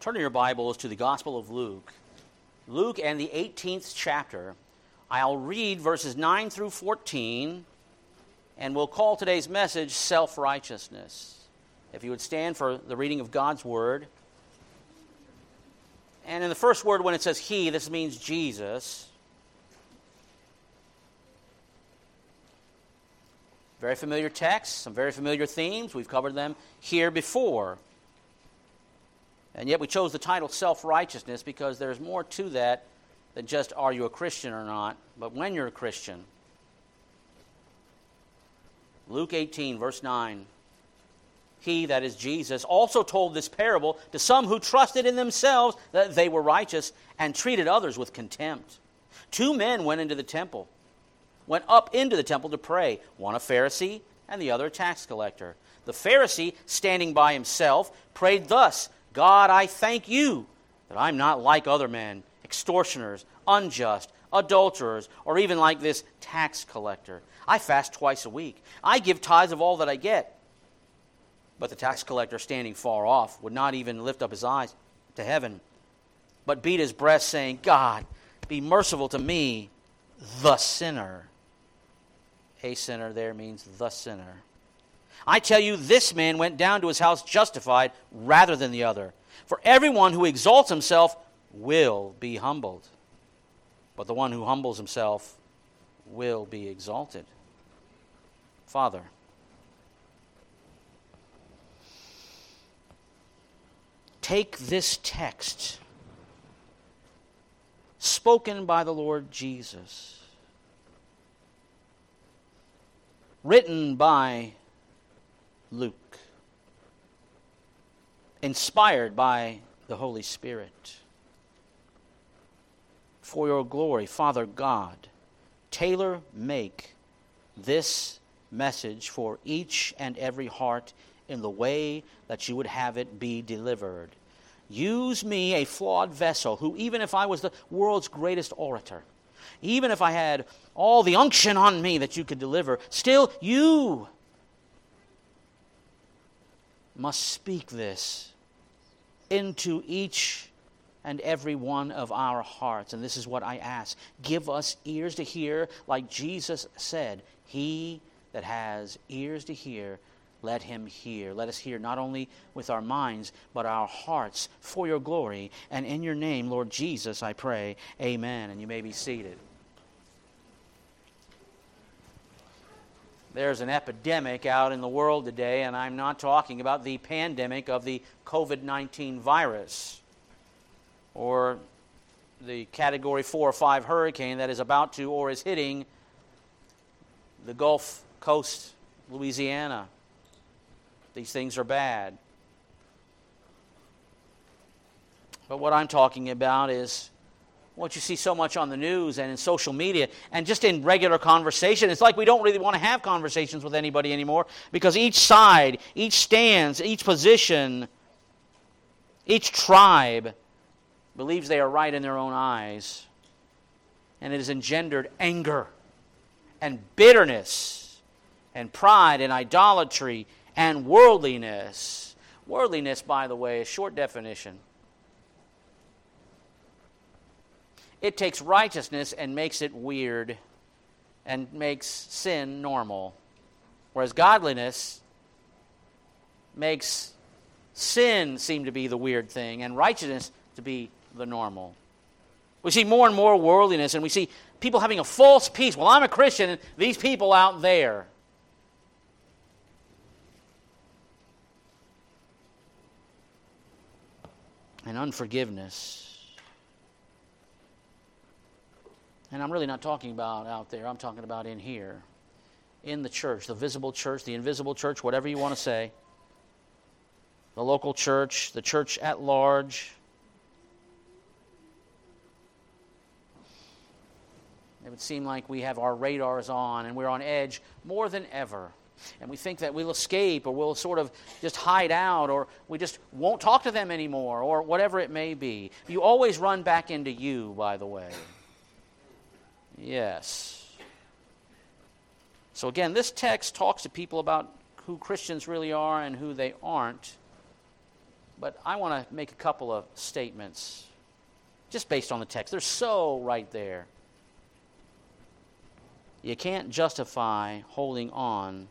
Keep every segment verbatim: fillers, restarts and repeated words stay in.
Turn your Bibles to the Gospel of Luke. Luke and the eighteenth chapter. I'll read verses nine through fourteen, and we'll call today's message Self-Righteousness. If you would stand for the reading of God's Word. And in the first word, when it says He, this means Jesus. Very familiar text, some very familiar themes. We've covered them here before. And yet we chose the title Self-Righteousness because there's more to that than just are you a Christian or not, but when you're a Christian. Luke eighteen, verse nine. He, that is Jesus, also told this parable to some who trusted in themselves that they were righteous and treated others with contempt. Two men went into the temple, went up into the temple to pray, one a Pharisee and the other a tax collector. The Pharisee, standing by himself, prayed thus, God, I thank you that I'm not like other men, extortioners, unjust, adulterers, or even like this tax collector. I fast twice a week. I give tithes of all that I get. But the tax collector, standing far off, would not even lift up his eyes to heaven, but beat his breast, saying, God, be merciful to me, the sinner. A sinner there means the sinner. I tell you, this man went down to his house justified rather than the other. For everyone who exalts himself will be humbled, but the one who humbles himself will be exalted. Father, take this text spoken by the Lord Jesus, written by Luke, inspired by the Holy Spirit. For your glory, Father God, tailor-make this message for each and every heart in the way that you would have it be delivered. Use me, a flawed vessel, who even if I was the world's greatest orator, even if I had all the unction on me that you could deliver, still you must speak this into each and every one of our hearts. And this is what I ask. Give us ears to hear, like Jesus said, he that has ears to hear, let him hear. Let us hear not only with our minds, but our hearts for your glory. And in your name, Lord Jesus, I pray, amen. And you may be seated. There's an epidemic out in the world today, and I'm not talking about the pandemic of the covid nineteen virus or the Category four or five hurricane that is about to or is hitting the Gulf Coast, Louisiana. These things are bad. But what I'm talking about is what you see so much on the news and in social media and just in regular conversation. It's like we don't really want to have conversations with anybody anymore because each side, each stance, each position, each tribe believes they are right in their own eyes. And it has engendered anger and bitterness and pride and idolatry and worldliness. Worldliness, by the way, a short definition. It takes righteousness and makes it weird and makes sin normal. Whereas godliness makes sin seem to be the weird thing and righteousness to be the normal. We see more and more worldliness, and we see people having a false peace. Well, I'm a Christian, and these people out there. And unforgiveness. And I'm really not talking about out there. I'm talking about in here. In the church, the visible church, the invisible church, whatever you want to say. The local church, the church at large. It would seem like we have our radars on and we're on edge more than ever. And we think that we'll escape or we'll sort of just hide out or we just won't talk to them anymore or whatever it may be. You always run back into you, by the way. Yes. So again, this text talks to people about who Christians really are and who they aren't. But I want to make a couple of statements just based on the text. They're so right there. You can't justify holding on,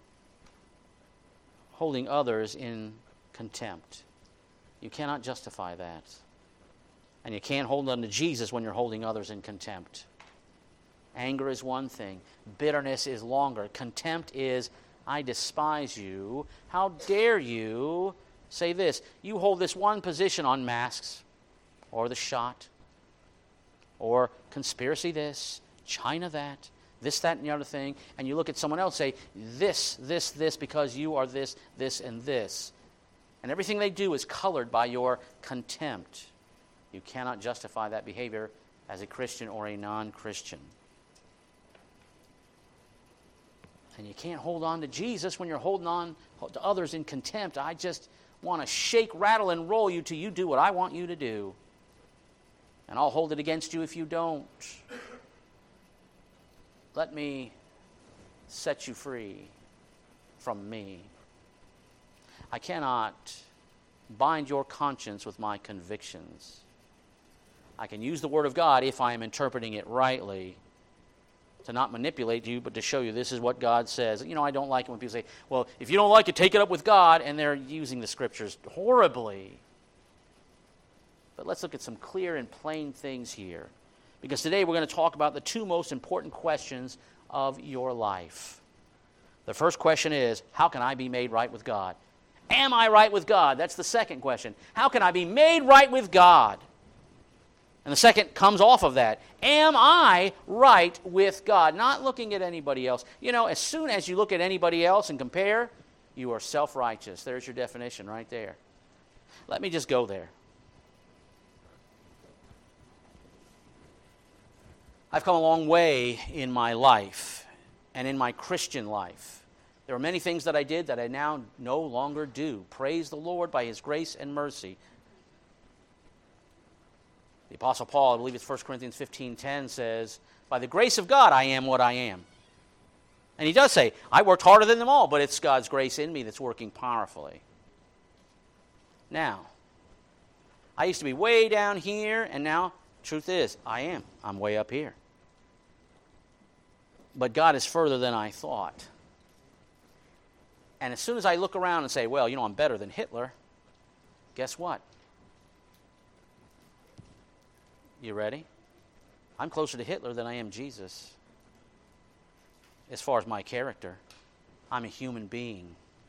holding others in contempt. You cannot justify that. And you can't hold on to Jesus when you're holding others in contempt. Anger is one thing. Bitterness is longer. Contempt is, I despise you. How dare you say this? You hold this one position on masks, or the shot, or conspiracy this, China that, this, that, and the other thing, and you look at someone else and say, this, this, this, because you are this, this, and this. And everything they do is colored by your contempt. You cannot justify that behavior as a Christian or a non-Christian. And you can't hold on to Jesus when you're holding on to others in contempt. I just want to shake, rattle, and roll you till you do what I want you to do. And I'll hold it against you if you don't. Let me set you free from me. I cannot bind your conscience with my convictions. I can use the Word of God if I am interpreting it rightly, to not manipulate you, but to show you this is what God says. You know, I don't like it when people say, well, if you don't like it, take it up with God, and they're using the Scriptures horribly. But let's look at some clear and plain things here, because today we're going to talk about the two most important questions of your life. The first question is, how can I be made right with God? Am I right with God? That's the second question. How can I be made right with God? And the second comes off of that. Am I right with God? Not looking at anybody else. You know, as soon as you look at anybody else and compare, you are self-righteous. There's your definition right there. Let me just go there. I've come a long way in my life and in my Christian life. There are many things that I did that I now no longer do. Praise the Lord by His grace and mercy. The Apostle Paul, I believe it's First Corinthians fifteen ten, says, by the grace of God I am what I am. And he does say, I worked harder than them all, but it's God's grace in me that's working powerfully. Now, I used to be way down here, and now, truth is, I am. I'm way up here. But God is further than I thought. And as soon as I look around and say, well, you know, I'm better than Hitler, guess what? You ready? I'm closer to Hitler than I am Jesus. As far as my character, I'm a human being.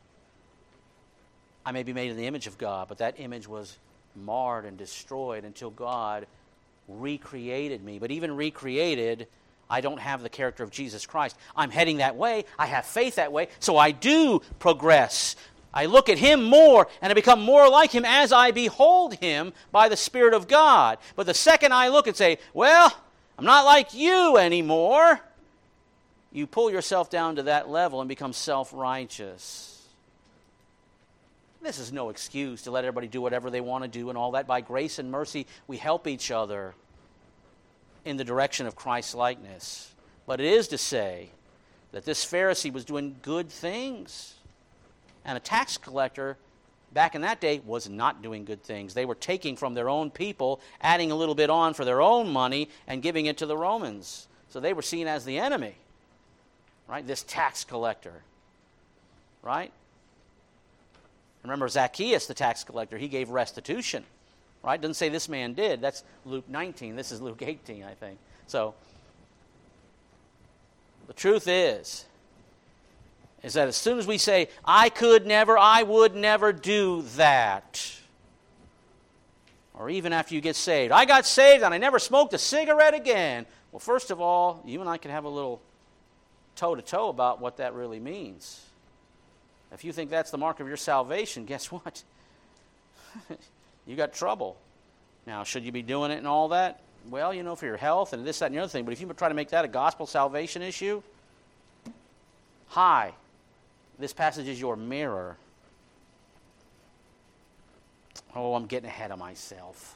I may be made in the image of God, but that image was marred and destroyed until God recreated me. But even recreated, I don't have the character of Jesus Christ. I'm heading that way. I have faith that way. So I do progress. I look at Him more, and I become more like Him as I behold Him by the Spirit of God. But the second I look and say, well, I'm not like you anymore, you pull yourself down to that level and become self-righteous. This is no excuse to let everybody do whatever they want to do and all that. By grace and mercy, we help each other in the direction of Christ's likeness. But it is to say that this Pharisee was doing good things. And a tax collector, back in that day, was not doing good things. They were taking from their own people, adding a little bit on for their own money, and giving it to the Romans. So they were seen as the enemy, right? This tax collector, right? Remember Zacchaeus, the tax collector, he gave restitution, right? Doesn't say this man did. That's Luke nineteen. This is Luke eighteen, I think. So the truth is, is that as soon as we say, I could never, I would never do that, or even after you get saved, I got saved and I never smoked a cigarette again. Well, first of all, you and I can have a little toe-to-toe about what that really means. If you think that's the mark of your salvation, guess what? You got trouble. Now, should you be doing it and all that? Well, you know, for your health and this, that, and the other thing, but if you try to make that a gospel salvation issue, hi. This passage is your mirror. Oh, I'm getting ahead of myself.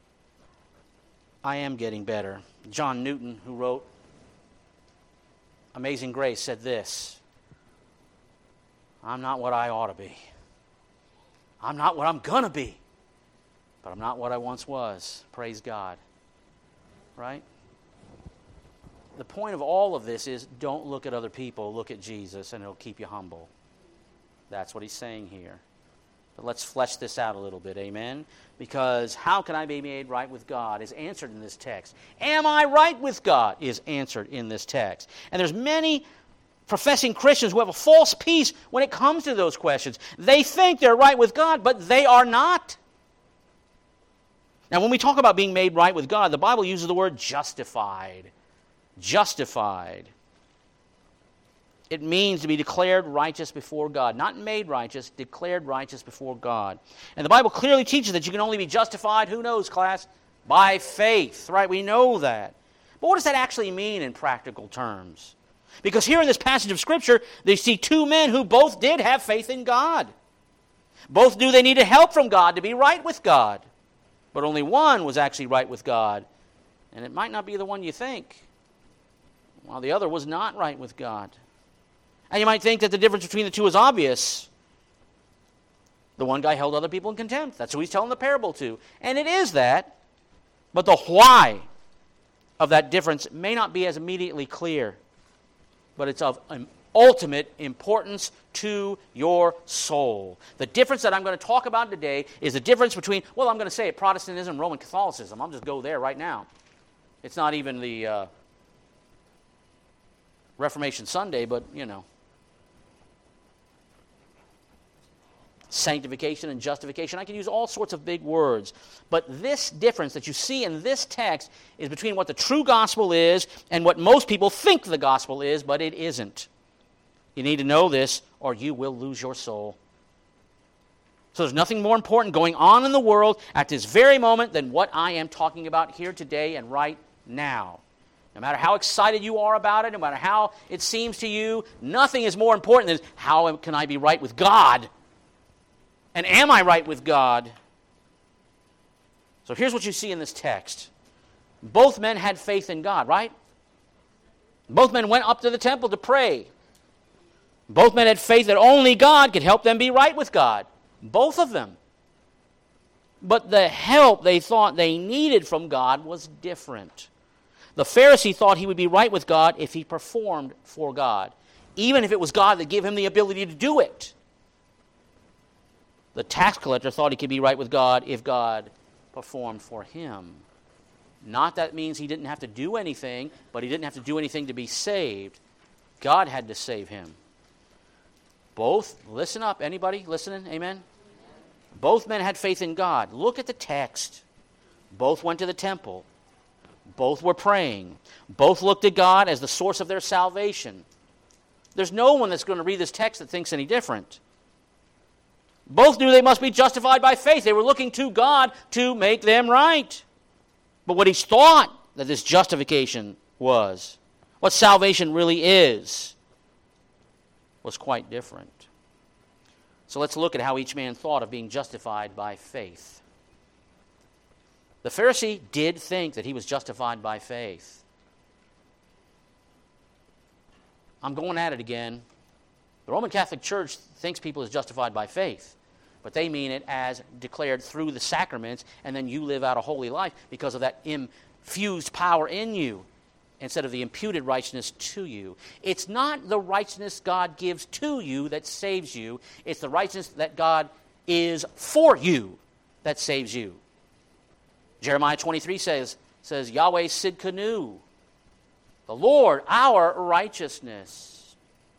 I am getting better. John Newton, who wrote Amazing Grace said this: I'm not what I ought to be. I'm not what I'm going to be. But I'm not what I once was. Praise God. Right? The point of all of this is don't look at other people. Look at Jesus, and it'll keep you humble. That's what he's saying here. But let's flesh this out a little bit, amen? Because how can I be made right with God is answered in this text. Am I right with God is answered in this text. And there's many professing Christians who have a false peace when it comes to those questions. They think they're right with God, but they are not. Now, when we talk about being made right with God, the Bible uses the word justified. Justified. It means to be declared righteous before God. Not made righteous, declared righteous before God. And the Bible clearly teaches that you can only be justified, who knows, class? By faith, right? We know that. But what does that actually mean in practical terms? Because here in this passage of Scripture, they see two men who both did have faith in God. Both knew they needed help from God to be right with God. But only one was actually right with God. And it might not be the one you think, while the other was not right with God. And you might think that the difference between the two is obvious. The one guy held other people in contempt. That's who he's telling the parable to. And it is that. But the why of that difference may not be as immediately clear. But it's of ultimate importance to your soul. The difference that I'm going to talk about today is the difference between, well, I'm going to say it, Protestantism and Roman Catholicism. I'll just go there right now. It's not even the uh, Reformation Sunday, but, you know. Sanctification and justification. I can use all sorts of big words. But this difference that you see in this text is between what the true gospel is and what most people think the gospel is, but it isn't. You need to know this, or you will lose your soul. So there's nothing more important going on in the world at this very moment than what I am talking about here today and right now. No matter how excited you are about it, no matter how it seems to you, nothing is more important than how can I be right with God? And am I right with God? So here's what you see in this text. Both men had faith in God, right? Both men went up to the temple to pray. Both men had faith that only God could help them be right with God. Both of them. But the help they thought they needed from God was different. The Pharisee thought he would be right with God if he performed for God, even if it was God that gave him the ability to do it. The tax collector thought he could be right with God if God performed for him. Not that means he didn't have to do anything, but he didn't have to do anything to be saved. God had to save him. Both, listen up, anybody listening? Amen? Both men had faith in God. Look at the text. Both went to the temple. Both were praying. Both looked at God as the source of their salvation. There's no one that's going to read this text that thinks any different. Both knew they must be justified by faith. They were looking to God to make them right. But what he thought that this justification was, what salvation really is, was quite different. So let's look at how each man thought of being justified by faith. The Pharisee did think that he was justified by faith. I'm going at it again. The Roman Catholic Church thinks people is justified by faith, but they mean it as declared through the sacraments, and then you live out a holy life because of that infused power in you instead of the imputed righteousness to you. It's not the righteousness God gives to you that saves you. It's the righteousness that God is for you that saves you. Jeremiah twenty-three says, says Yahweh Sidkenu, the Lord our righteousness.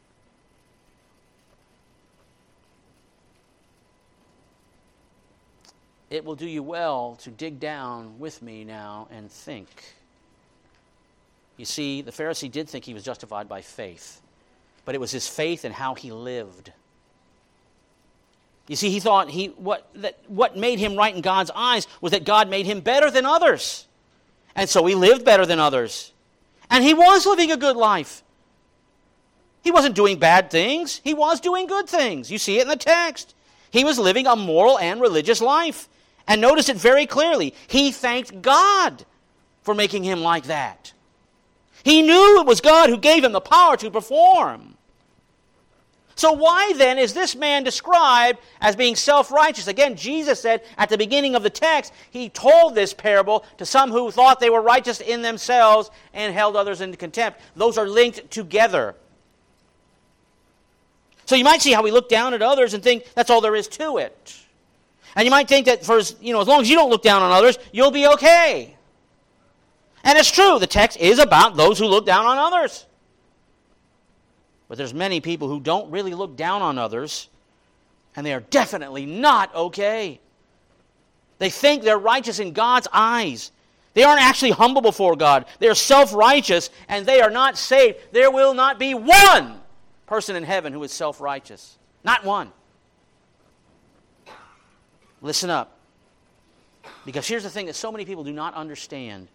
It will do you well to dig down with me now and think. You see, the Pharisee did think he was justified by faith, but it was his faith in how he lived. You see, he thought he what that what made him right in God's eyes was that God made him better than others. And so he lived better than others. And he was living a good life. He wasn't doing bad things. He was doing good things. You see it in the text. He was living a moral and religious life. And notice it very clearly. He thanked God for making him like that. He knew it was God who gave him the power to perform. So why then is this man described as being self-righteous? Again, Jesus said at the beginning of the text, he told this parable to some who thought they were righteous in themselves and held others in contempt. Those are linked together. So you might see how we look down at others and think that's all there is to it. And you might think that for as, you know, as long as you don't look down on others, you'll be okay. And it's true, the text is about those who look down on others. But there's many people who don't really look down on others, and they are definitely not okay. They think they're righteous in God's eyes. They aren't actually humble before God. They're self-righteous, and they are not saved. There will not be one person in heaven who is self-righteous. Not one. Listen up. Because here's the thing that so many people do not understand.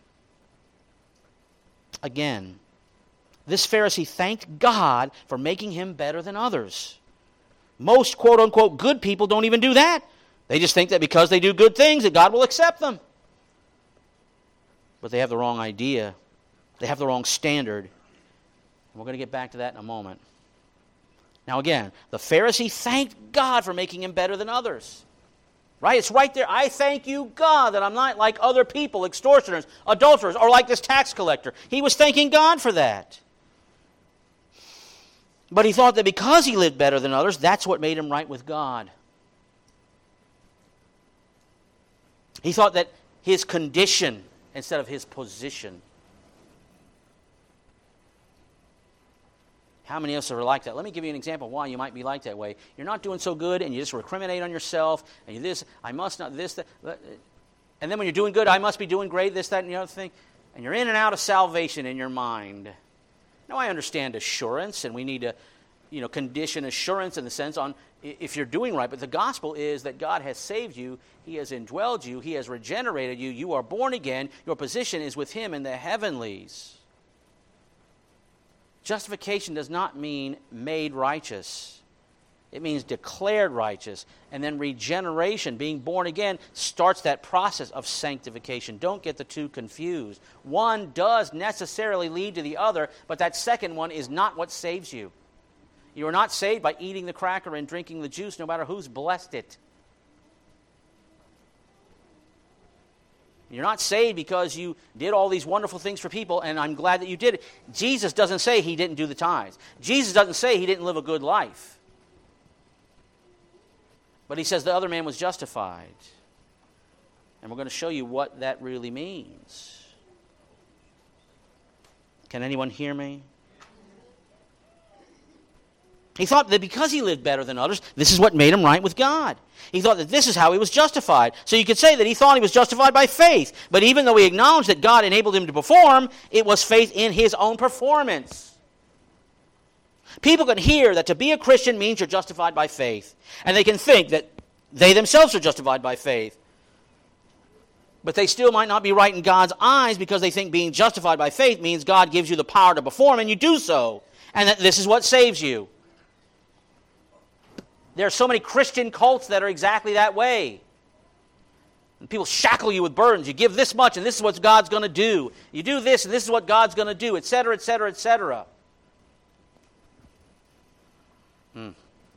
Again, this Pharisee thanked God for making him better than others. Most quote-unquote good people don't even do that. They just think that because they do good things that God will accept them. But they have the wrong idea. They have the wrong standard. And we're going to get back to that in a moment. Now again, the Pharisee thanked God for making him better than others. Right? It's right there. I thank you, God, that I'm not like other people, extortioners, adulterers, or like this tax collector. He was thanking God for that. But he thought that because he lived better than others, that's what made him right with God. He thought that his condition instead of his position. How many of us are like that? Let me give you an example of why you might be like that way. You're not doing so good, and you just recriminate on yourself, and you this, I must not, this, that. And then when you're doing good, I must be doing great, this, that, and the other thing. And you're in and out of salvation in your mind. Now, I understand assurance, and we need to, you know, condition assurance in the sense on if you're doing right. But the gospel is that God has saved you. He has indwelled you. He has regenerated you. You are born again. Your position is with Him in the heavenlies. Justification does not mean made righteous. It means declared righteous. And then regeneration, being born again, starts that process of sanctification. Don't get the two confused. One does necessarily lead to the other, but that second one is not what saves you. You are not saved by eating the cracker and drinking the juice, no matter who's blessed it. You're not saved because you did all these wonderful things for people, and I'm glad that you did it. Jesus doesn't say he didn't do the tithes. Jesus doesn't say he didn't live a good life. But he says the other man was justified. And we're going to show you what that really means. Can anyone hear me? He thought that because he lived better than others, this is what made him right with God. He thought that this is how he was justified. So you could say that he thought he was justified by faith. But even though he acknowledged that God enabled him to perform, it was faith in his own performance. People can hear that to be a Christian means you're justified by faith. And they can think that they themselves are justified by faith. But they still might not be right in God's eyes because they think being justified by faith means God gives you the power to perform and you do so. And that this is what saves you. There are so many Christian cults that are exactly that way. And people shackle you with burdens. You give this much and this is what God's going to do. You do this and this is what God's going to do, et cetera, et cetera, et cetera. Hmm.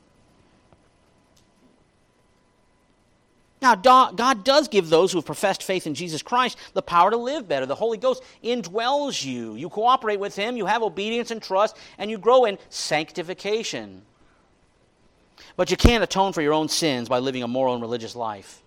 Now, God does give those who have professed faith in Jesus Christ the power to live better. The Holy Ghost indwells you. You cooperate with Him, you have obedience and trust, and you grow in sanctification. But you can't atone for your own sins by living a moral and religious life.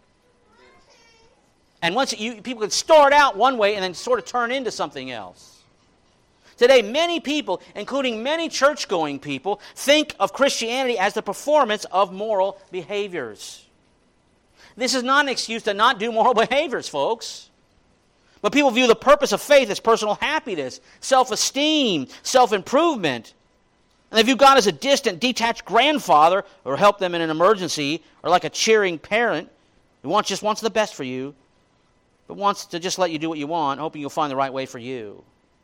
And once you, people can start out one way and then sort of turn into something else. Today, many people, including many church-going people, think of Christianity as the performance of moral behaviors. This is not an excuse to not do moral behaviors, folks. But people view the purpose of faith as personal happiness, self-esteem, self-improvement. And they view God as a distant, detached grandfather or help them in an emergency, or like a cheering parent who wants, just wants the best for you, but wants to just let you do what you want, hoping you'll find the right way for you.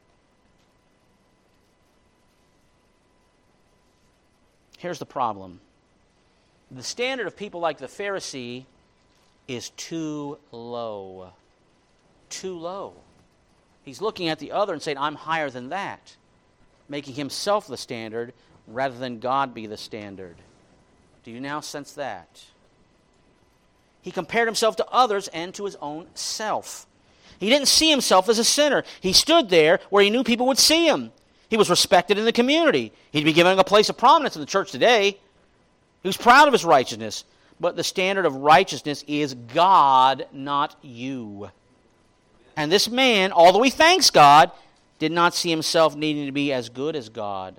Here's the problem. The standard of people like the Pharisee is too low. Too low. He's looking at the other and saying, I'm higher than that, making himself the standard rather than God be the standard. Do you now sense that? He compared himself to others and to his own self. He didn't see himself as a sinner. He stood there where he knew people would see him. He was respected in the community. He'd be given a place of prominence in the church today. He was proud of his righteousness. But the standard of righteousness is God, not you. And this man, although he thanks God, did not see himself needing to be as good as God.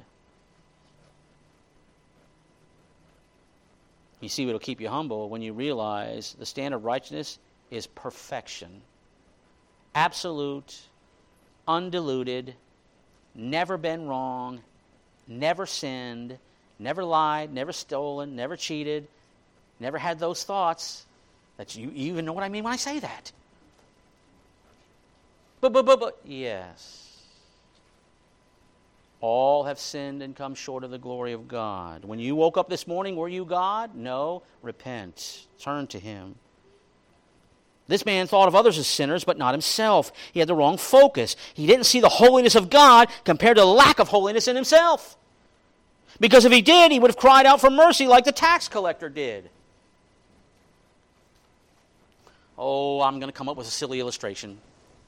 You see, it'll keep you humble when you realize the standard of righteousness is perfection. Absolute, undiluted, never been wrong, never sinned, never lied, never stolen, never cheated, never had those thoughts. That you, you even know what I mean when I say that. But, but, but, but, yes. All have sinned and come short of the glory of God. When you woke up this morning, were you God? No. Repent. Turn to him. This man thought of others as sinners, but not himself. He had the wrong focus. He didn't see the holiness of God compared to the lack of holiness in himself. Because if he did, he would have cried out for mercy like the tax collector did. Oh, I'm going to come up with a silly illustration.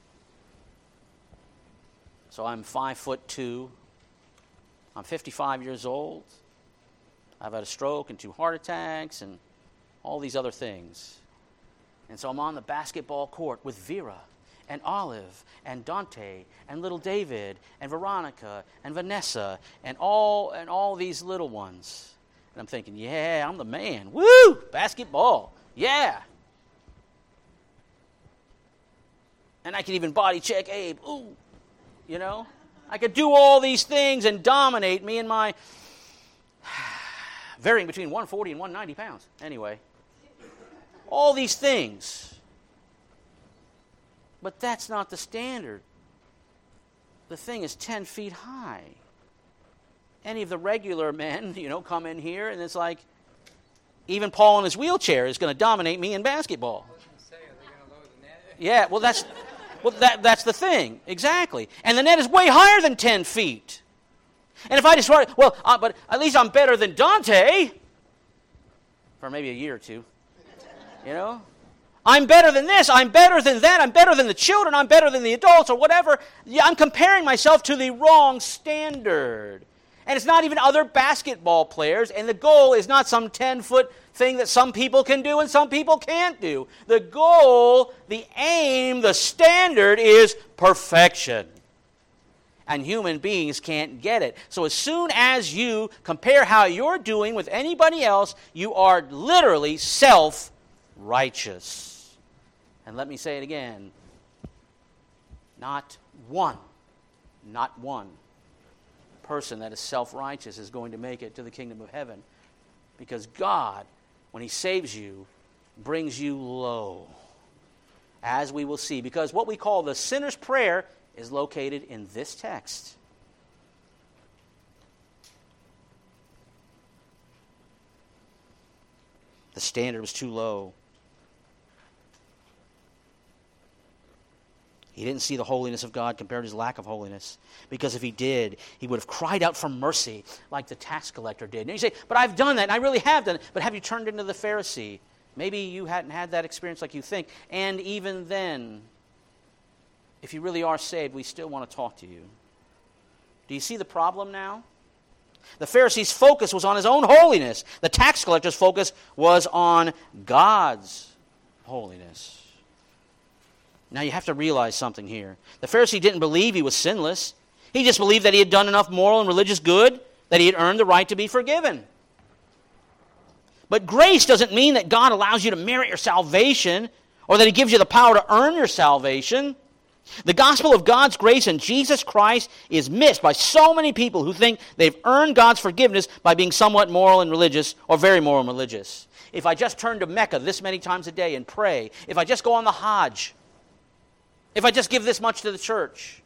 So I'm five foot two. I'm fifty-five years old. I've had a stroke and two heart attacks and all these other things. And so I'm on the basketball court with Vera and Olive and Dante and little David and Veronica and Vanessa and all and all these little ones. And I'm thinking, yeah, I'm the man. Woo! Basketball. Yeah. And I can even body check Abe. Ooh. You know? I could do all these things and dominate me and my varying between one forty and one ninety pounds. Anyway. All these things. But that's not the standard. The thing is ten feet high. Any of the regular men, you know, come in here and it's like, even Paul in his wheelchair is going to dominate me in basketball. Yeah, well, that's well that that's the thing. Exactly. And the net is way higher than ten feet. And if I just want, well, uh, but at least I'm better than Dante for maybe a year or two. You know? I'm better than this, I'm better than that, I'm better than the children, I'm better than the adults or whatever. Yeah, I'm comparing myself to the wrong standard. And it's not even other basketball players, and the goal is not some ten-foot thing that some people can do and some people can't do. The goal, the aim, the standard is perfection. And human beings can't get it. So as soon as you compare how you're doing with anybody else, you are literally self-righteous. And let me say it again. Not one, not one person that is self-righteous is going to make it to the kingdom of heaven. Because God, when He saves you, brings you low. As we will see. Because what we call the sinner's prayer is located in this text. The standard was too low. He didn't see the holiness of God compared to his lack of holiness. Because if he did, he would have cried out for mercy like the tax collector did. And you say, but I've done that, and I really have done it. But have you turned into the Pharisee? Maybe you hadn't had that experience like you think. And even then, if you really are saved, we still want to talk to you. Do you see the problem now? The Pharisee's focus was on his own holiness. The tax collector's focus was on God's holiness. Now you have to realize something here. The Pharisee didn't believe he was sinless. He just believed that he had done enough moral and religious good that he had earned the right to be forgiven. But grace doesn't mean that God allows you to merit your salvation or that He gives you the power to earn your salvation. The gospel of God's grace in Jesus Christ is missed by so many people who think they've earned God's forgiveness by being somewhat moral and religious or very moral and religious. If I just turn to Mecca this many times a day and pray, if I just go on the Hajj, if I just give this much to the church,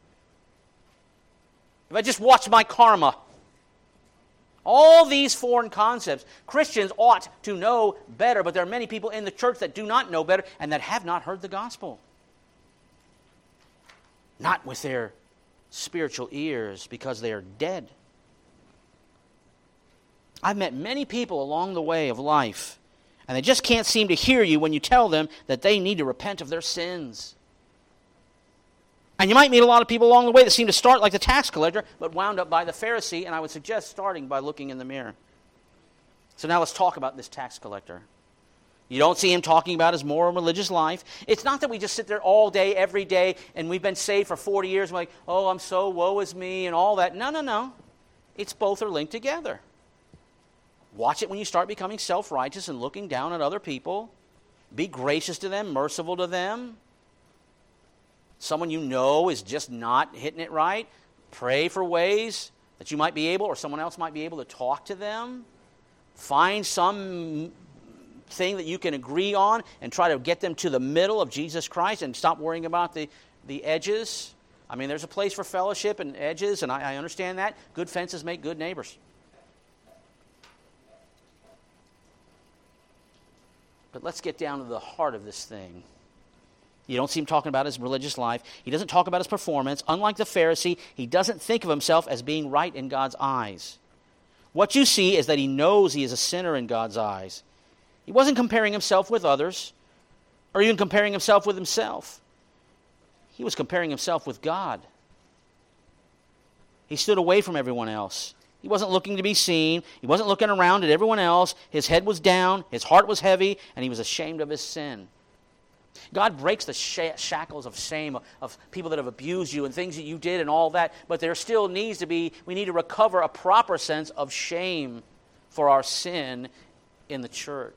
if I just watch my karma, all these foreign concepts, Christians ought to know better, but there are many people in the church that do not know better and that have not heard the gospel. not with their spiritual ears, because they are dead. I've met many people along the way of life, and they just can't seem to hear you when you tell them that they need to repent of their sins. And you might meet a lot of people along the way that seem to start like the tax collector, but wound up by the Pharisee, and I would suggest starting by looking in the mirror. So now let's talk about this tax collector. You don't see him talking about his moral religious life. It's not that we just sit there all day, every day, and we've been saved for forty years, and we're like, oh, I'm so woe is me, and all that. No, no, no. It's both are linked together. Watch it when you start becoming self-righteous and looking down at other people. Be gracious to them, merciful to them. Someone you know is just not hitting it right. Pray for ways that you might be able, or someone else might be able to talk to them. Find some thing that you can agree on and try to get them to the middle of Jesus Christ and stop worrying about the, the edges. I mean, there's a place for fellowship and edges, and I, I understand that. Good fences make good neighbors. But let's get down to the heart of this thing. You don't see him talking about his religious life. He doesn't talk about his performance. Unlike the Pharisee, he doesn't think of himself as being right in God's eyes. What you see is that he knows he is a sinner in God's eyes. He wasn't comparing himself with others, or even comparing himself with himself. He was comparing himself with God. He stood away from everyone else. He wasn't looking to be seen. He wasn't looking around at everyone else. His head was down. His heart was heavy, and he was ashamed of his sin. God breaks the shackles of shame of, of people that have abused you and things that you did and all that, but there still needs to be, we need to recover a proper sense of shame for our sin in the church.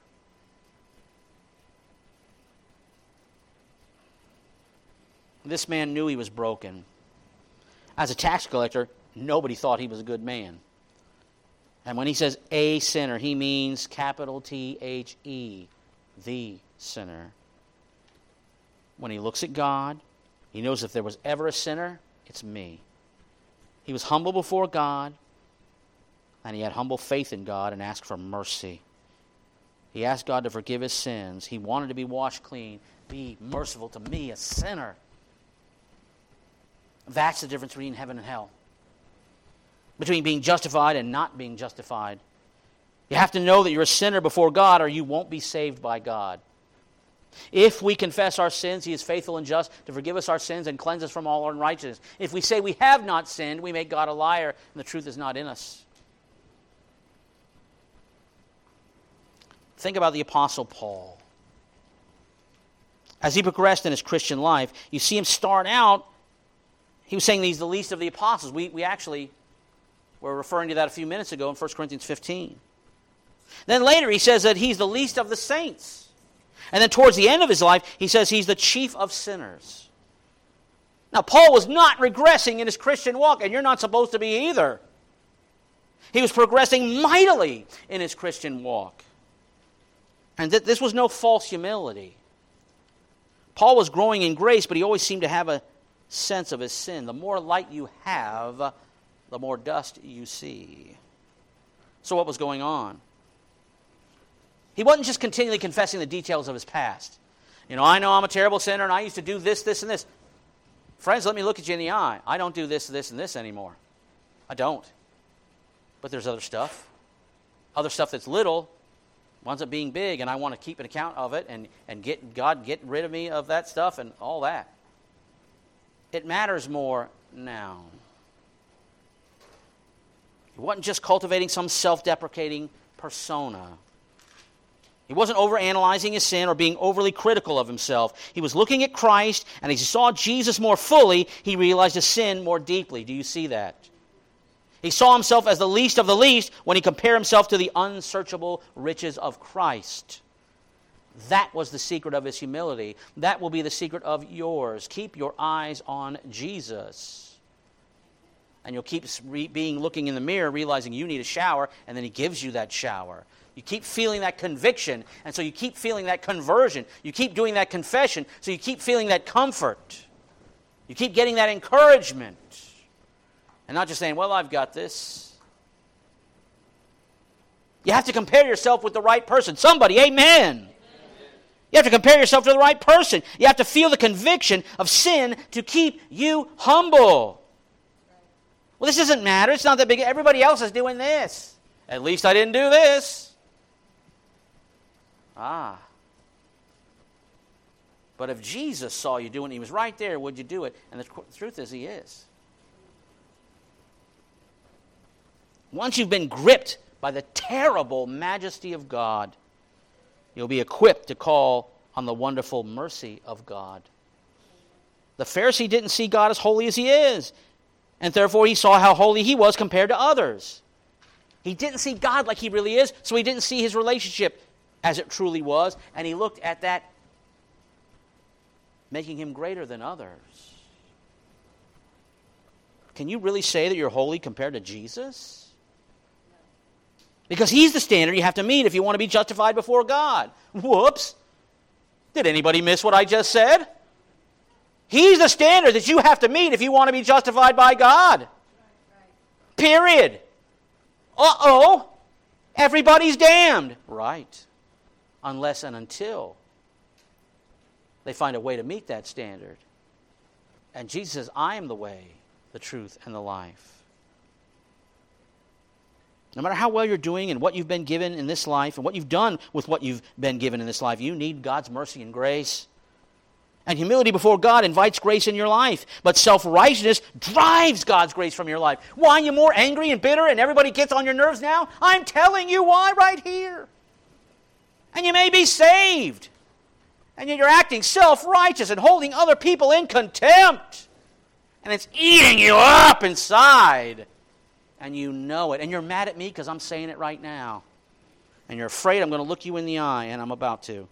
This man knew he was broken. As a tax collector, nobody thought he was a good man. And when he says a sinner, he means capital T H E, the sinner. When he looks at God, he knows if there was ever a sinner, it's me. He was humble before God, and he had humble faith in God and asked for mercy. He asked God to forgive his sins. He wanted to be washed clean. Be merciful to me, a sinner. That's the difference between heaven and hell. Between being justified and not being justified. You have to know that you're a sinner before God, or you won't be saved by God. If we confess our sins, he is faithful and just to forgive us our sins and cleanse us from all unrighteousness. If we say we have not sinned, we make God a liar, and the truth is not in us. Think about the Apostle Paul. As he progressed in his Christian life, you see him start out, he was saying that he's the least of the apostles. We, we actually were referring to that a few minutes ago in First Corinthians fifteen. Then later he says that he's the least of the saints. And then towards the end of his life, he says he's the chief of sinners. Now, Paul was not regressing in his Christian walk, and you're not supposed to be either. He was progressing mightily in his Christian walk. And th- this was no false humility. Paul was growing in grace, but he always seemed to have a sense of his sin. The more light you have, the more dust you see. So what was going on? He wasn't just continually confessing the details of his past. You know, I know I'm a terrible sinner, and I used to do this, this, and this. Friends, let me look at you in the eye. I don't do this, this, and this anymore. I don't. But there's other stuff. Other stuff that's little winds up being big, and I want to keep an account of it and, and get God get rid of me of that stuff and all that. It matters more now. He wasn't just cultivating some self-deprecating persona. He wasn't overanalyzing his sin or being overly critical of himself. He was looking at Christ, and as he saw Jesus more fully, he realized his sin more deeply. Do you see that? He saw himself as the least of the least when he compared himself to the unsearchable riches of Christ. That was the secret of his humility. That will be the secret of yours. Keep your eyes on Jesus. And you'll keep re- being looking in the mirror, realizing you need a shower, and then he gives you that shower. You keep feeling that conviction, and so you keep feeling that conversion. You keep doing that confession, so you keep feeling that comfort. You keep getting that encouragement. And not just saying, well, I've got this. You have to compare yourself with the right person. Somebody, amen. Amen. You have to compare yourself to the right person. You have to feel the conviction of sin to keep you humble. Well, this doesn't matter. It's not that big. Everybody else is doing this. At least I didn't do this. Ah. But if Jesus saw you doing it, he was right there, would you do it? And the truth is, he is. Once you've been gripped by the terrible majesty of God, you'll be equipped to call on the wonderful mercy of God. The Pharisee didn't see God as holy as he is, and therefore he saw how holy he was compared to others. He didn't see God like he really is, so he didn't see his relationship as it truly was, and he looked at that making him greater than others. Can you really say that you're holy compared to Jesus? Because he's the standard you have to meet if you want to be justified before God. Whoops. Did anybody miss what I just said? He's the standard that you have to meet if you want to be justified by God. Period. Uh-oh. Everybody's damned. Right. Unless and until they find a way to meet that standard. And Jesus says, I am the way, the truth, and the life. No matter how well you're doing and what you've been given in this life and what you've done with what you've been given in this life, you need God's mercy and grace. And humility before God invites grace in your life. But self-righteousness drives God's grace from your life. Why are you more angry and bitter and everybody gets on your nerves now? I'm telling you why right here. And you may be saved. And yet you're acting self-righteous and holding other people in contempt. And it's eating you up inside. And you know it. And you're mad at me because I'm saying it right now. And you're afraid I'm going to look you in the eye, and I'm about to.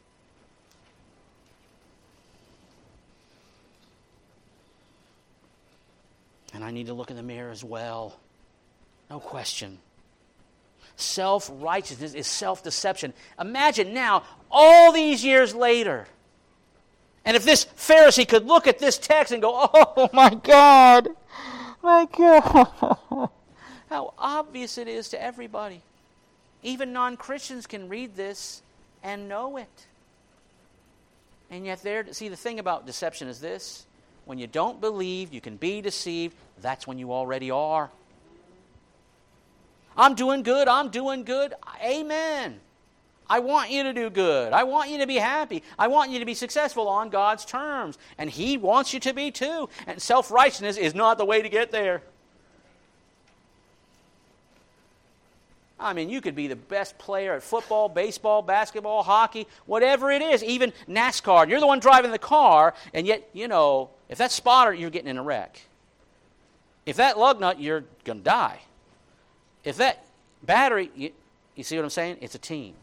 And I need to look in the mirror as well. No question. Self-righteousness is self-deception. Imagine now, all these years later, and if this Pharisee could look at this text and go, oh my God, my God. How obvious it is to everybody. Even non-Christians can read this and know it. And yet there, see, the thing about deception is this. When you don't believe you can be deceived, that's when you already are. I'm doing good, I'm doing good. Amen. I want you to do good. I want you to be happy. I want you to be successful on God's terms. And He wants you to be too. And self-righteousness is not the way to get there. I mean, you could be the best player at football, baseball, basketball, hockey, whatever it is, even NASCAR. And you're the one driving the car, and yet, you know, if that spotter, you're getting in a wreck. If that lug nut, you're going to die. If that battery, you, you see what I'm saying? It's a team.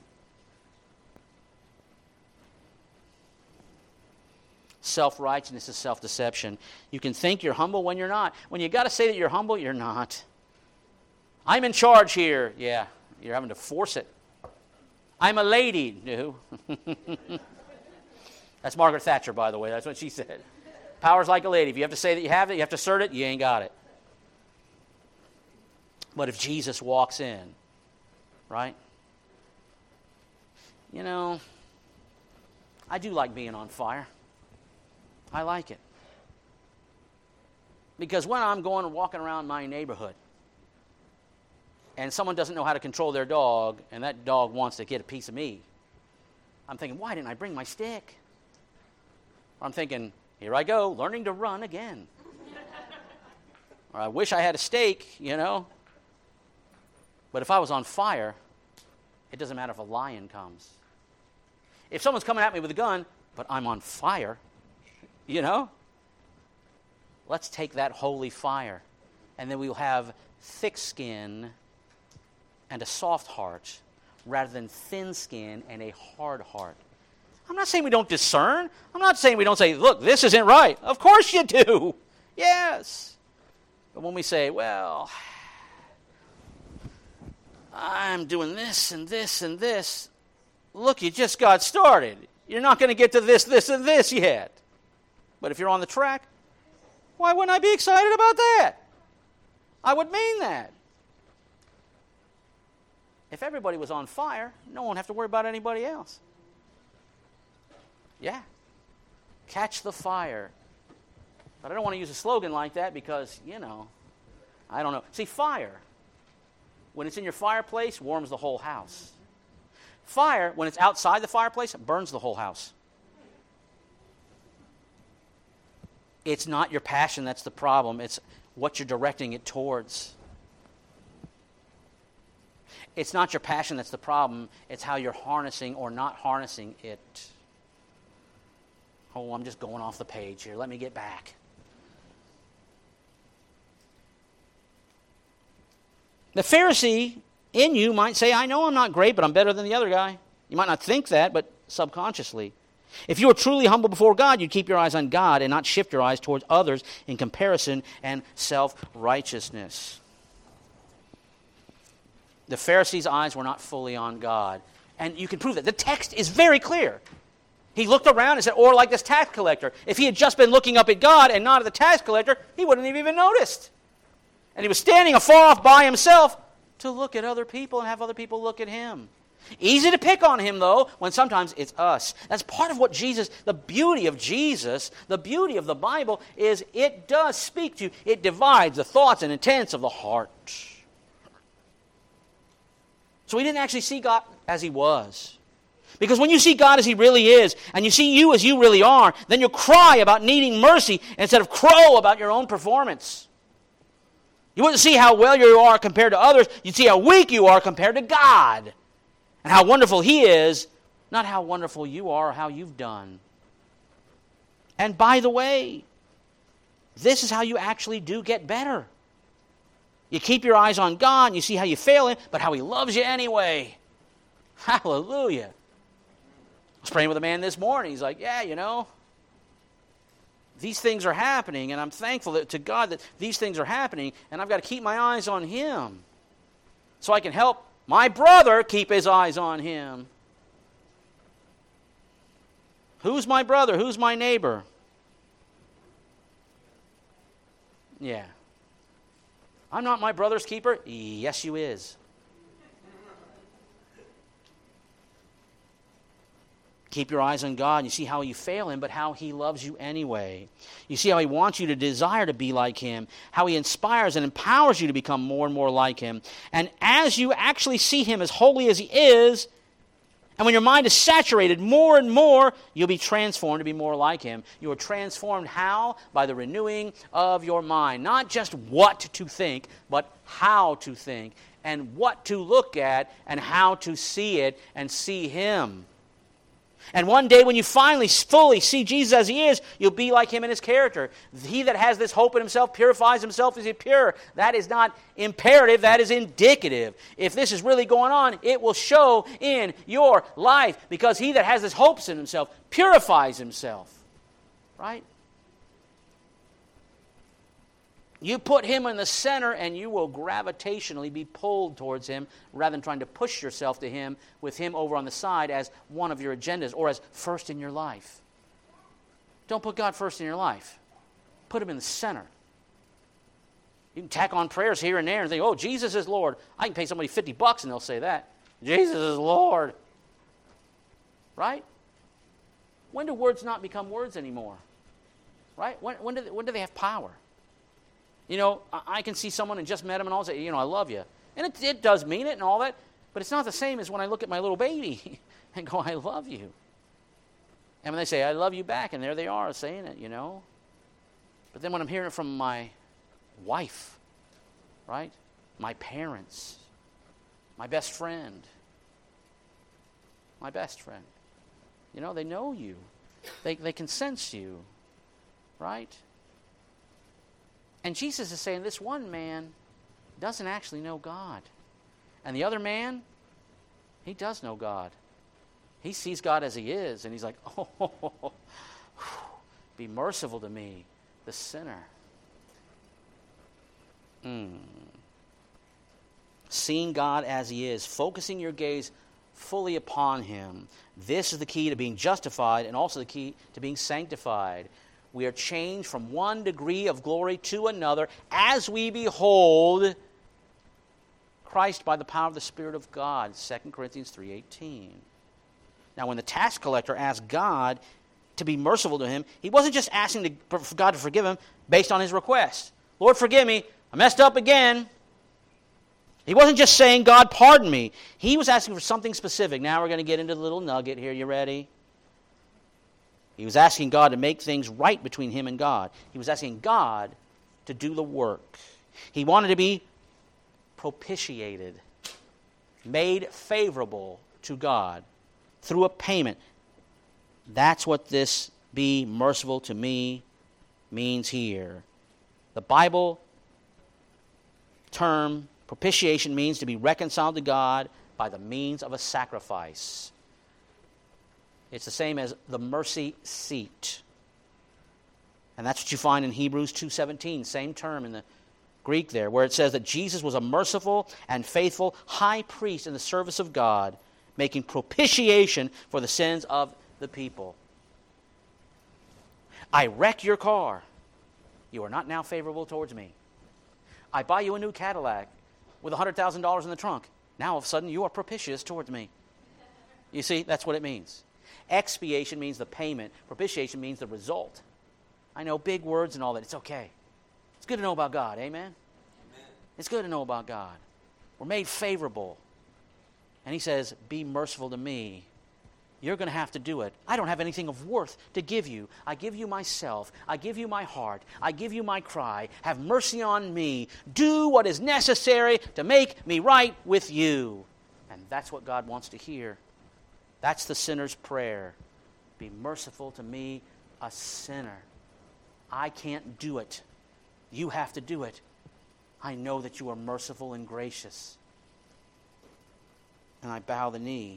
Self-righteousness is self-deception. You can think you're humble when you're not. When you got to say that you're humble, you're not. I'm in charge here. Yeah, you're having to force it. I'm a lady. No. That's Margaret Thatcher, by the way. That's what she said. Power's like a lady. If you have to say that you have it, you have to assert it, you ain't got it. But if Jesus walks in, right? You know, I do like being on fire. I like it. Because when I'm going and walking around my neighborhood, and someone doesn't know how to control their dog, and that dog wants to get a piece of me, I'm thinking, why didn't I bring my stick? Or I'm thinking, here I go, learning to run again. Or I wish I had a stake, you know. But if I was on fire, it doesn't matter if a lion comes. If someone's coming at me with a gun, but I'm on fire, you know, let's take that holy fire, and then we'll have thick skin and a soft heart rather than thin skin and a hard heart. I'm not saying we don't discern. I'm not saying we don't say, look, this isn't right. Of course you do. Yes. But when we say, well, I'm doing this and this and this, look, you just got started. You're not going to get to this, this, and this yet. But if you're on the track, why wouldn't I be excited about that? I would mean that. If everybody was on fire, no one would have to worry about anybody else. Yeah. Catch the fire. But I don't want to use a slogan like that because, you know, I don't know. See, fire, when it's in your fireplace, warms the whole house. Fire, when it's outside the fireplace, burns the whole house. It's not your passion that's the problem. It's what you're directing it towards. It's not your passion that's the problem. It's how you're harnessing or not harnessing it. Oh, I'm just going off the page here. Let me get back. The Pharisee in you might say, I know I'm not great, but I'm better than the other guy. You might not think that, but subconsciously. If you were truly humble before God, you'd keep your eyes on God and not shift your eyes towards others in comparison and self-righteousness. The Pharisees' eyes were not fully on God. And you can prove that. The text is very clear. He looked around and said, or like this tax collector. If he had just been looking up at God and not at the tax collector, he wouldn't have even noticed. And he was standing afar off by himself to look at other people and have other people look at him. Easy to pick on him, though, when sometimes it's us. That's part of what Jesus, the beauty of Jesus, the beauty of the Bible, is it does speak to you. It divides the thoughts and intents of the heart. So we didn't actually see God as he was. Because when you see God as he really is, and you see you as you really are, then you'll cry about needing mercy instead of crow about your own performance. You wouldn't see how well you are compared to others. You'd see how weak you are compared to God. And how wonderful he is, not how wonderful you are or how you've done. And by the way, this is how you actually do get better. You keep your eyes on God, and you see how you fail him, but how he loves you anyway. Hallelujah. I was praying with a man this morning. He's like, yeah, you know, these things are happening, and I'm thankful that, to God that these things are happening, and I've got to keep my eyes on him so I can help my brother keep his eyes on him. Who's my brother? Who's my neighbor? Yeah. I'm not my brother's keeper? Yes, you is. Keep your eyes on God, and you see how you fail him, but how he loves you anyway. You see how he wants you to desire to be like him, how he inspires and empowers you to become more and more like him. And as you actually see him as holy as he is, and when your mind is saturated more and more, you'll be transformed to be more like him. You are transformed how? By the renewing of your mind. Not just what to think, but how to think, and what to look at, and how to see it, and see him. And one day when you finally fully see Jesus as he is, you'll be like him in his character. He that has this hope in himself purifies himself as he pure. That is not imperative, that is indicative. If this is really going on, it will show in your life, because he that has this hopes in himself purifies himself. Right? You put him in the center and you will gravitationally be pulled towards him rather than trying to push yourself to him with him over on the side as one of your agendas or as first in your life. Don't put God first in your life. Put him in the center. You can tack on prayers here and there and think, oh, Jesus is Lord. I can pay somebody fifty bucks and they'll say that. Jesus is Lord. Right? When do words not become words anymore? Right? When, when, do, they, when do they have power? You know, I can see someone and just met him and all say, you know, I love you. And it, it does mean it and all that, but it's not the same as when I look at my little baby and go, I love you. And when they say, I love you back, and there they are saying it, you know. But then when I'm hearing it from my wife, right, my parents, my best friend, my best friend, you know, they know you. They, they can sense you, right? And Jesus is saying this one man doesn't actually know God. And the other man, he does know God. He sees God as he is, and he's like, oh, be merciful to me, the sinner. Mm. Seeing God as he is, focusing your gaze fully upon him. This is the key to being justified and also the key to being sanctified. We are changed from one degree of glory to another as we behold Christ by the power of the Spirit of God, Second Corinthians three eighteen. Now, when the tax collector asked God to be merciful to him, he wasn't just asking to, for God to forgive him based on his request. Lord, forgive me. I messed up again. He wasn't just saying, God, pardon me. He was asking for something specific. Now we're going to get into the little nugget here. You ready? He was asking God to make things right between him and God. He was asking God to do the work. He wanted to be propitiated, made favorable to God through a payment. That's what this be merciful to me means here. The Bible term propitiation means to be reconciled to God by the means of a sacrifice. It's the same as the mercy seat. And that's what you find in Hebrews two seventeen, same term in the Greek there, where it says that Jesus was a merciful and faithful high priest in the service of God, making propitiation for the sins of the people. I wreck your car. You are not now favorable towards me. I buy you a new Cadillac with one hundred thousand dollars in the trunk. Now all of a sudden you are propitious towards me. You see, that's what it means. Expiation means the payment. Propitiation means the result. I know, big words and all that. It's okay. It's good to know about God. Amen? Amen. It's good to know about God. We're made favorable. And he says, be merciful to me. You're going to have to do it. I don't have anything of worth to give you. I give you myself. I give you my heart. I give you my cry. Have mercy on me. Do what is necessary to make me right with you. And that's what God wants to hear. That's the sinner's prayer. Be merciful to me, a sinner. I can't do it. You have to do it. I know that you are merciful and gracious. And I bow the knee.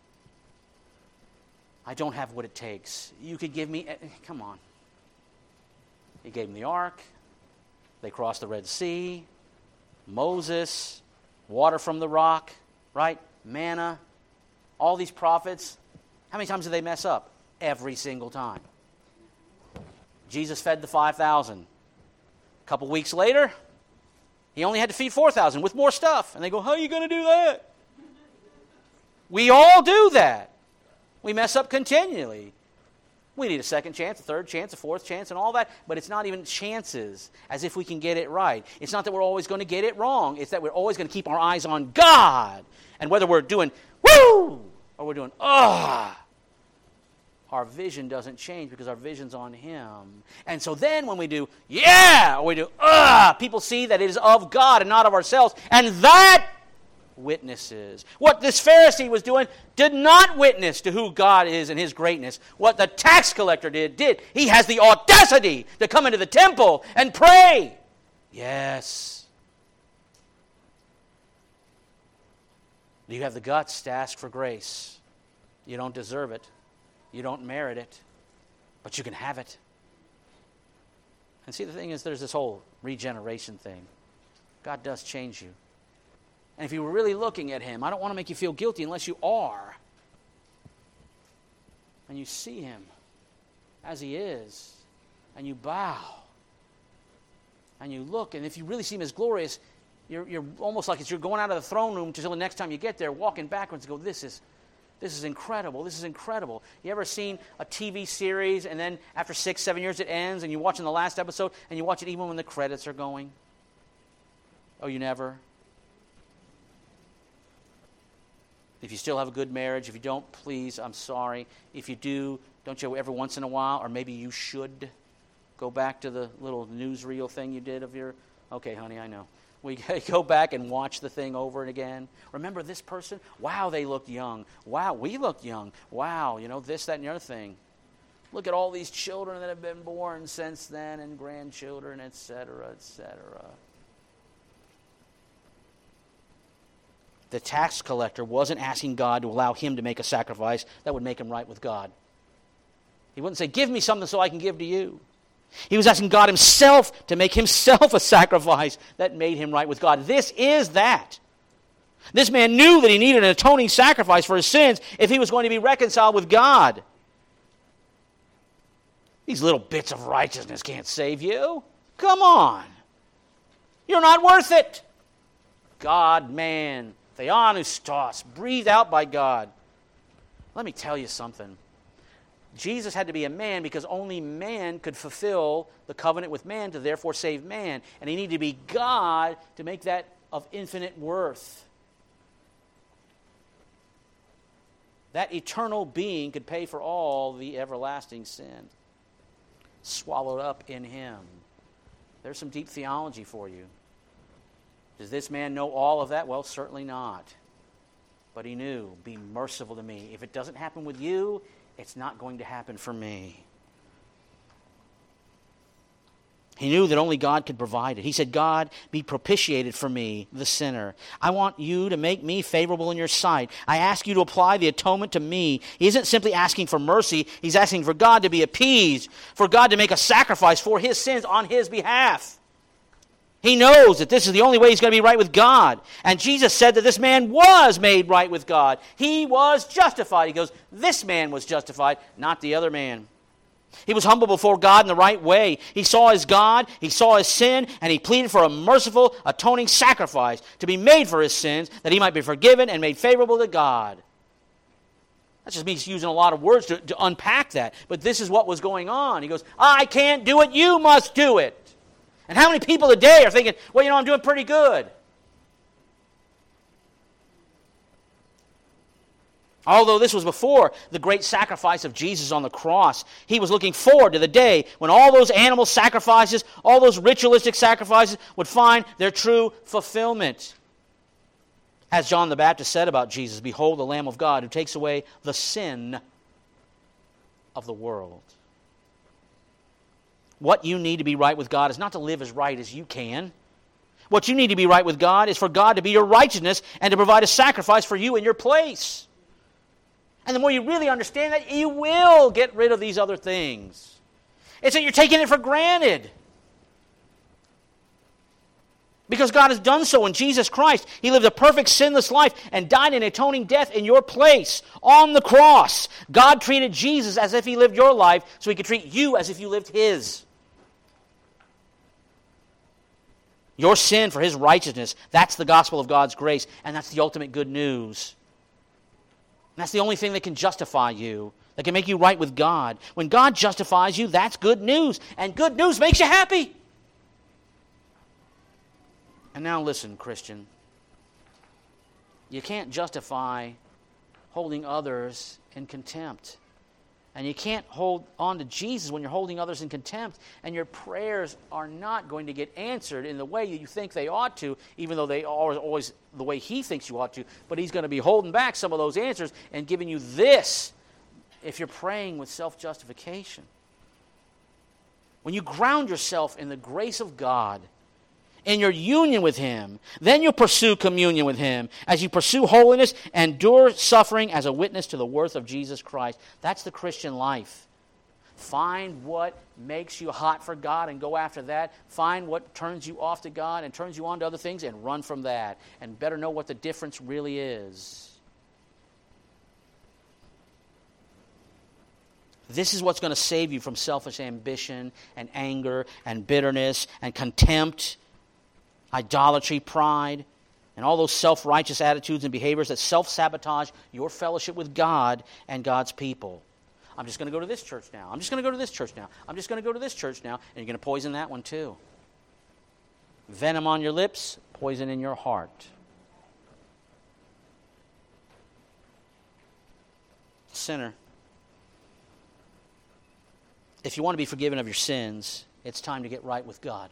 I don't have what it takes. You could give me... Come on. He gave them the ark. They crossed the Red Sea. Moses. Water from the rock. Right? Manna. All these prophets. How many times did they mess up? Every single time. Jesus fed the five thousand. A couple weeks later, he only had to feed four thousand with more stuff. And they go, how are you going to do that? We all do that. We mess up continually. We need a second chance, a third chance, a fourth chance, and all that. But it's not even chances as if we can get it right. It's not that we're always going to get it wrong. It's that we're always going to keep our eyes on God. And whether we're doing, woo, or we're doing, ah, our vision doesn't change because our vision's on Him. And so then when we do, yeah, or we do, ah, people see that it is of God and not of ourselves. And that witnesses. What this Pharisee was doing did not witness to who God is and His greatness. What the tax collector did, did. He has the audacity to come into the temple and pray. Yes. Do you have the guts to ask for grace? You don't deserve it. You don't merit it. But you can have it. And see, the thing is, there's this whole regeneration thing. God does change you. And if you were really looking at Him, I don't want to make you feel guilty unless you are. And you see Him as He is. And you bow. And you look. And if you really see Him as glorious, you're, you're almost like it's you're going out of the throne room until the next time you get there, walking backwards and go, this is, this is incredible. This is incredible. You ever seen a T V series and then after six, seven years it ends and you're watching the last episode and you watch it even when the credits are going? Oh, you never? If you still have a good marriage, if you don't, please, I'm sorry. If you do, don't you every once in a while, or maybe you should go back to the little newsreel thing you did of your, okay, honey, I know. We go back and watch the thing over and again. Remember this person? Wow, they looked young. Wow, we looked young. Wow, you know, this, that, and the other thing. Look at all these children that have been born since then, and grandchildren, et cetera, et cetera. The tax collector wasn't asking God to allow him to make a sacrifice that would make him right with God. He wouldn't say, give me something so I can give to you. He was asking God Himself to make Himself a sacrifice that made him right with God. This is that. This man knew that he needed an atoning sacrifice for his sins if he was going to be reconciled with God. These little bits of righteousness can't save you. Come on. You're not worth it. God, man, Theopneustos, breathed out by God. Let me tell you something. Jesus had to be a man because only man could fulfill the covenant with man to therefore save man. And he needed to be God to make that of infinite worth. That eternal being could pay for all the everlasting sin. Swallowed up in him. There's some deep theology for you. Does this man know all of that? Well, certainly not. But he knew, be merciful to me. If it doesn't happen with you, it's not going to happen for me. He knew that only God could provide it. He said, God, be propitiated for me, the sinner. I want you to make me favorable in your sight. I ask you to apply the atonement to me. He isn't simply asking for mercy. He's asking for God to be appeased, for God to make a sacrifice for his sins on his behalf. He knows that this is the only way he's going to be right with God. And Jesus said that this man was made right with God. He was justified. He goes, this man was justified, not the other man. He was humble before God in the right way. He saw his God, he saw his sin, and he pleaded for a merciful, atoning sacrifice to be made for his sins, that he might be forgiven and made favorable to God. That's just me using a lot of words to, to unpack that. But this is what was going on. He goes, I can't do it, you must do it. And how many people today are thinking, well, you know, I'm doing pretty good. Although this was before the great sacrifice of Jesus on the cross, he was looking forward to the day when all those animal sacrifices, all those ritualistic sacrifices would find their true fulfillment. As John the Baptist said about Jesus, behold the Lamb of God who takes away the sin of the world. What you need to be right with God is not to live as right as you can. What you need to be right with God is for God to be your righteousness and to provide a sacrifice for you in your place. And the more you really understand that, you will get rid of these other things. It's that you're taking it for granted. Because God has done so in Jesus Christ. He lived a perfect, sinless life and died an atoning death in your place on the cross. God treated Jesus as if he lived your life so he could treat you as if you lived his. Your sin for his righteousness, that's the gospel of God's grace, and that's the ultimate good news. And that's the only thing that can justify you, that can make you right with God. When God justifies you, that's good news, and good news makes you happy. And now listen, Christian. You can't justify holding others in contempt. And you can't hold on to Jesus when you're holding others in contempt, and your prayers are not going to get answered in the way that you think they ought to, even though they are always the way he thinks you ought to. But he's going to be holding back some of those answers and giving you this if you're praying with self-justification. When you ground yourself in the grace of God, in your union with him, then you'll pursue communion with him as you pursue holiness and endure suffering as a witness to the worth of Jesus Christ. That's the Christian life. Find what makes you hot for God and go after that. Find what turns you off to God and turns you on to other things and run from that. And better know what the difference really is. This is what's going to save you from selfish ambition and anger and bitterness and contempt, idolatry, pride, and all those self-righteous attitudes and behaviors that self-sabotage your fellowship with God and God's people. I'm just going to go to this church now. I'm just going to go to this church now. I'm just going to go to this church now. And you're going to poison that one too. Venom on your lips, poison in your heart. Sinner, if you want to be forgiven of your sins, it's time to get right with God.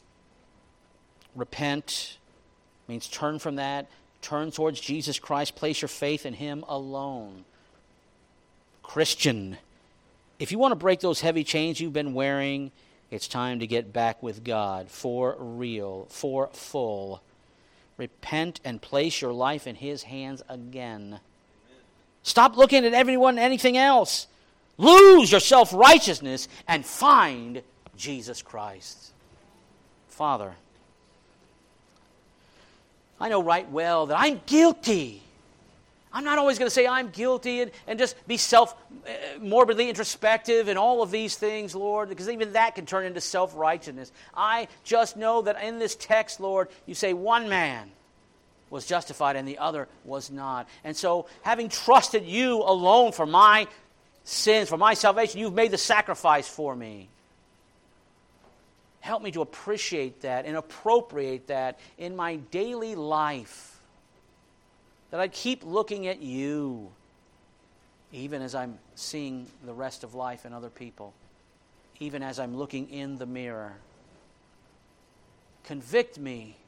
Repent means turn from that, turn towards Jesus Christ, place your faith in him alone. Christian, if you want to break those heavy chains you've been wearing, it's time to get back with God for real, for full. Repent and place your life in his hands again. Amen. Stop looking at everyone and anything else. Lose your self-righteousness and find Jesus Christ. Father, I know right well that I'm guilty. I'm not always going to say I'm guilty and, and just be self-morbidly introspective and all of these things, Lord, because even that can turn into self-righteousness. I just know that in this text, Lord, you say one man was justified and the other was not. And so, having trusted you alone for my sins, for my salvation. You've made the sacrifice for me. Help me to appreciate that and appropriate that in my daily life. That I keep looking at you, even as I'm seeing the rest of life in other people, even as I'm looking in the mirror. Convict me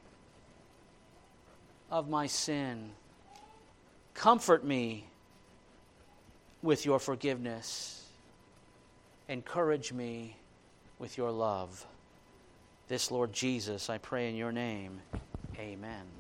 of my sin. Comfort me with your forgiveness. Encourage me with your love. This, Lord Jesus, I pray in your name. Amen.